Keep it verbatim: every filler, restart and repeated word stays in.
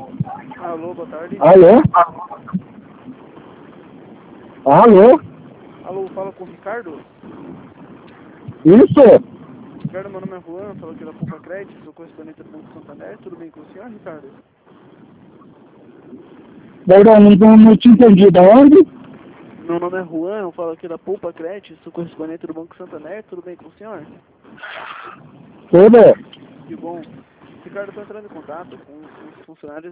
Alô, boa tarde. Alô? Alô? Alô, fala com o Ricardo? Isso? Ricardo, meu nome é Juan, falo aqui da Poupa Crédito, sou correspondente do Banco Santander, tudo bem com o senhor, Ricardo? Perdão, não, não te entendi. Da onde? Meu nome é Juan, eu falo aqui da Poupa Crédito, sou correspondente do Banco Santander, tudo bem com o senhor? Tudo? Que bom. Ricardo, estou entrando em contato com os funcionários